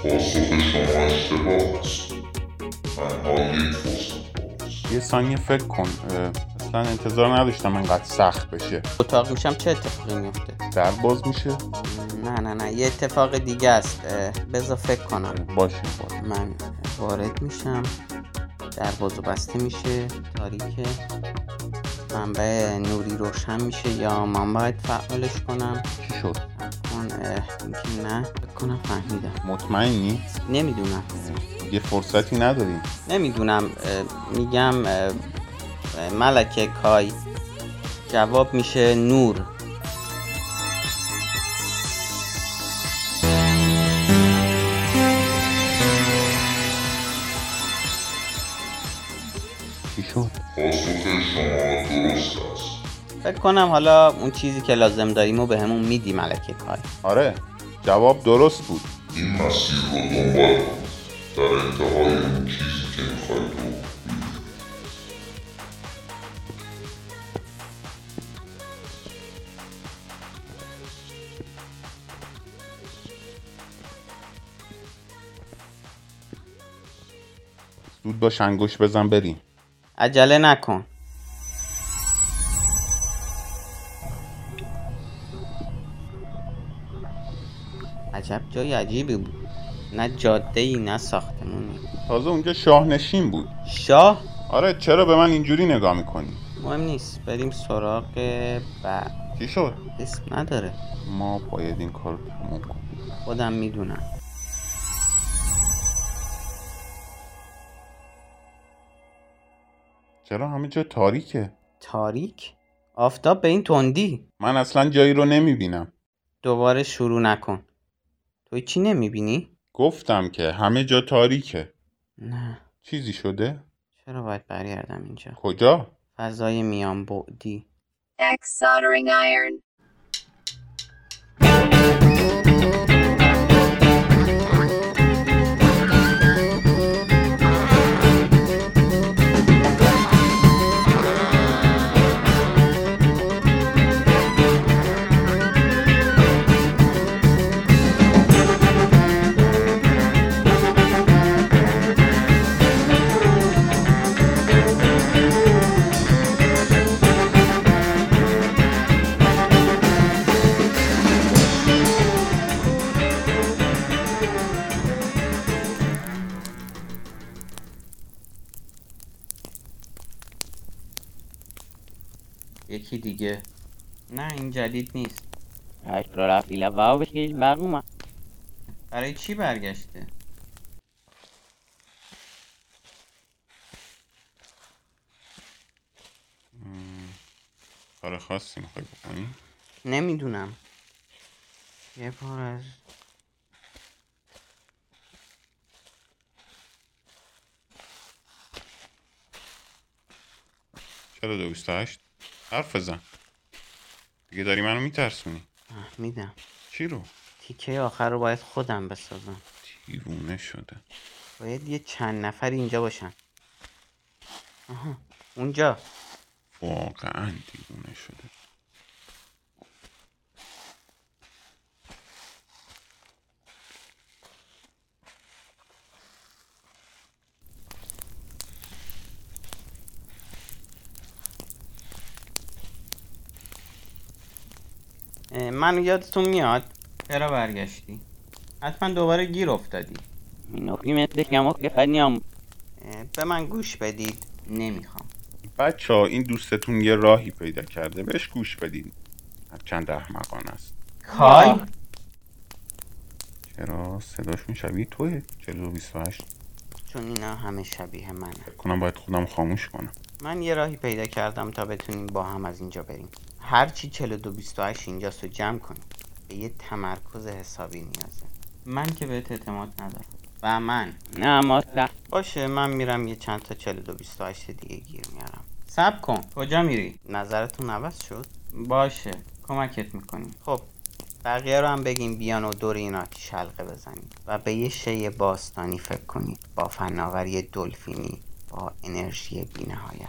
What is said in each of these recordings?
پاسخ شما اشتباه است. تنها یک فرصت باقی است. یه ثانیه فکر کن. اصلا انتظار نداشتم اینقدر سخت بشه. اتاق میشم چه اتفاقی میفته؟ در باز میشه؟ نه یه اتفاق دیگه است. بذار فکر کنم. باشه. من وارد میشم، در بازو بسته میشه، تاریکه، منبع نوری روشن میشه یا من باید فعالش کنم؟ چی شد؟ اینکه نه فکر کنم فهمیدم. مطمئنی؟ نمیدونم. یه فرصتی نداریم. نمیدونم. میگم ملکه کای. جواب میشه نور. چی شد؟ پاسخ شما درست است. فکر کنم حالا اون چیزی که لازم داریم و به همون میدی ملکه کای. آره، جواب درست بود. این مسیر رو دنبال کنید. در انتهای اون چیزی که میخواید رو ببینید. زود باش انگوش بزن بریم. عجله نکن. عجب جای عجیبی بود. نه جاده‌ای نه ساختمونی. تازه اونجا شاهنشین بود. شاه؟ آره، چرا به من اینجوری نگاه میکنی؟ مهم نیست، بریم سراغ بعد. چی شد؟ اسم نداره. ما باید این کار رو تموم کنیم. خودم میدونم. چرا همه جا تاریکه؟ تاریک؟ آفتاب به این تندی؟ من اصلا جایی رو نمیبینم. دوباره شروع نکن. توی چی نمیبینی؟ گفتم که همه جا تاریکه. نه. چیزی شده؟ چرا باید برگردم اینجا؟ کجا؟ فضای میان بعدی. X soldering iron. یکی دیگه. نه این جدید نیست. برای چی برگشته؟ کار خاصی میخوای بکنی؟ نمیدونم. یه بار از چرا 228؟ حرف بزن. دیگه داری منو میترسونی. میدم. چی رو؟ تیکه آخر رو باید خودم بسازم. دیوونه شده. باید یه چند نفر اینجا باشن. آها اونجا. واقعا دیوونه شده. منو یادتون میاد؟ چرا برگشتی؟ حتما دوباره گیر افتادی. به من گوش بدید. نمیخوام. بچه ها این دوستتون یه راهی پیدا کرده، بهش گوش بدید. هرچند احمقانه است. کای؟ چرا صداشون شبیه توه؟ 4228. چون اینا همه شبیه منه. کنم باید خودم خاموش کنم. من یه راهی پیدا کردم تا بتونیم با هم از اینجا بریم. هرچی 4228 اینجاست رو جمع کنیم. به یه تمرکز حسابی نیازه. من که بهت اعتماد ندارم. و من نه مطلق. باشه، من میرم یه چند تا 4228 دیگه گیر میارم. صبر کن. کجا میری؟ نظرتون عوض شد؟ باشه، کمکت میکنیم. خب بقیه رو هم بگیم بیان و دور این آتیش حلقه بزنیم و به یه شی باستانی فکر کنید، با فناوری دلفینی، با انرژی بی‌نهایت.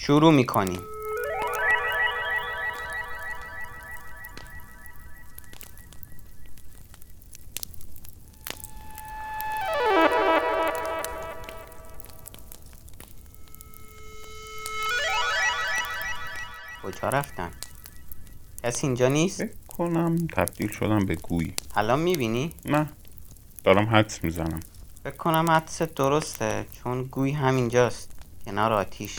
شروع میکنیم. کجا رفتن؟ کسی اینجا نیست؟ فکر کنم تبدیل شدم به گوی. الان میبینی؟ نه، دارم حدس میزنم. فکر کنم حدست درسته، چون گوی همینجاست کنار آتیش.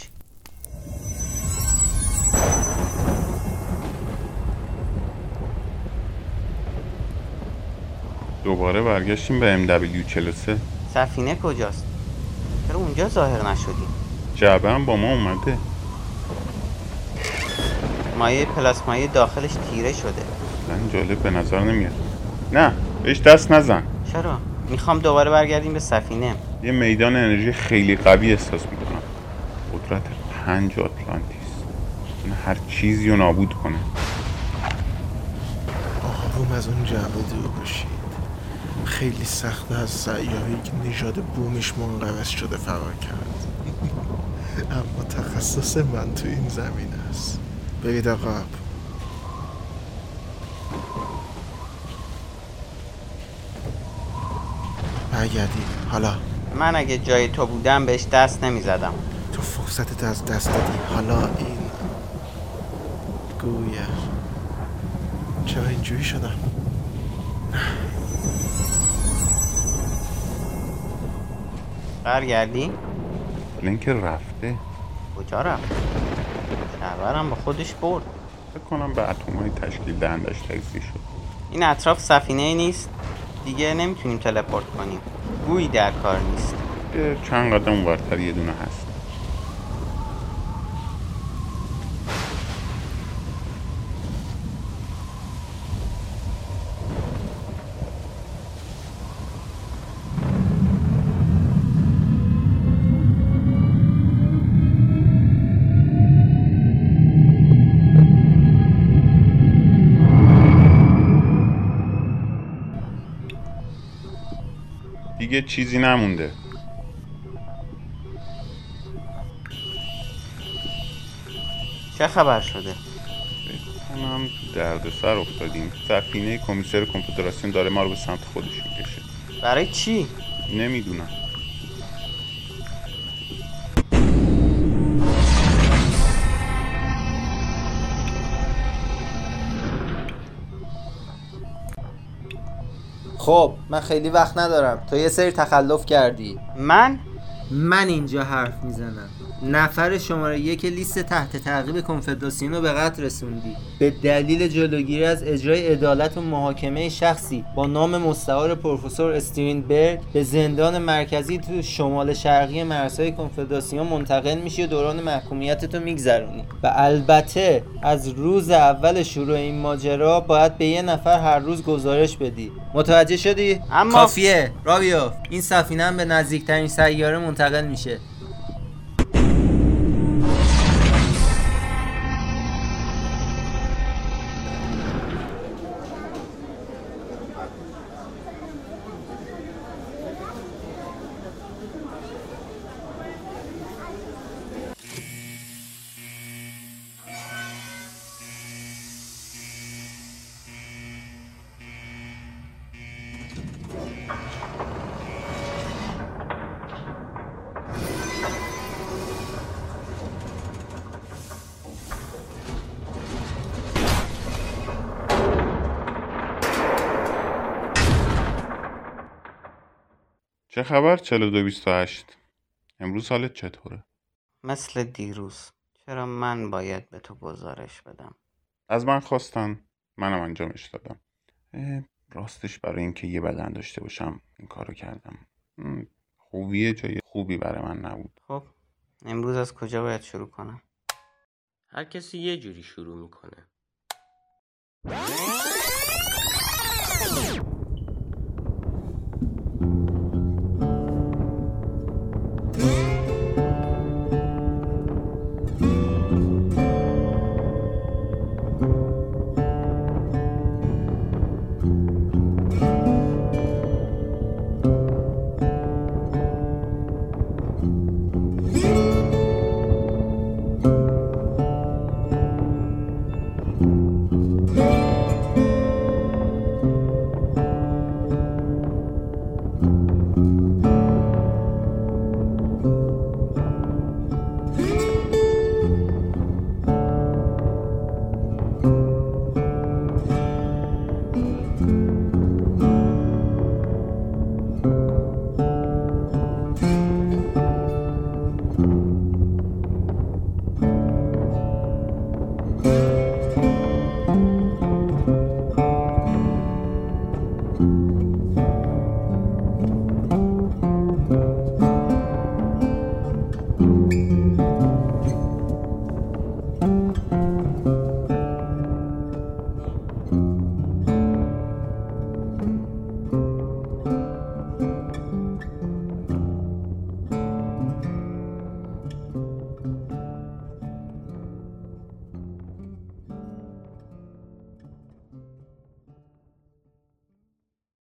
دوباره برگشتیم به MW43. سفینه کجاست؟ چرا اونجا ظاهر نشدی؟ جعبه هم با ما اومده. مایع پلاسمایی داخلش تیره شده. من جالب به نظر نمیاد. نه، بهش دست نزن. چرا؟ میخوام دوباره برگردیم به سفینه. یه میدان انرژی خیلی قوی احساس میکنم. قدرت 5 آتلانتیس. این هر چیزی رو نابود کنه. آروم از اون جعبه دور باشید. خیلی سخته از سیاره‌ای که نژاد بومش منقرض شده فرار کرد. اما تخصص من تو این زمین است. برید عقب. برگردید. حالا من اگه جای تو بودم بهش دست نمیزدم. تو فرصتت از دست دادی. حالا این گویه. چرا اینجوری شدم؟ برگردی؟ لینک رفته. کجا رفت؟ شهرورم با خودش برد. فکر کنم به اتم‌های تشکیل دهندش تجزیه شد. این اطراف سفینه نیست؟ دیگه نمیتونیم تلپورت کنیم. گویی در کار نیست. یه چند قدم اونورتر یه دونه هست. دیگه چیزی نمونده. چه خبر شده؟ فکر کنم دردسر افتادیم. سفینه کمیسر کنفدراسیون داره ما رو به سمت خودش میکشه. برای چی؟ نمیدونم. خب من خیلی وقت ندارم. تو یه سری تخلف کردی. من اینجا حرف میزنم. نفر شماره 1 لیست تحت تعقیب کنفدراسیون رو به قتل رسوندی به دلیل جلوگیری از اجرای عدالت و محاکمه شخصی با نام مستعار پروفسور استرینبرگ به زندان مرکزی تو شمال شرقی مرزهای کنفدراسیون منتقل میشی و دوران محکومیتتو میگذرونی. و البته از روز اول شروع این ماجرا باید به یه نفر هر روز گزارش بدی. متوجه شدی؟ اما کافیه. راویو، این سفینه هم به نزدیکترین سیاره منتقل میشه. چه خبر 4228؟ امروز حالت چطوره؟ مثل دیروز. چرا من باید به تو گزارش بدم؟ از من خواستن، منم انجامش دادم. راستش برای اینکه یه بدن داشته باشم این کارو کردم. خوبیه جای خوبی برای من نبود. خب امروز از کجا باید شروع کنم؟ هر کسی یه جوری شروع میکنه. میکنم.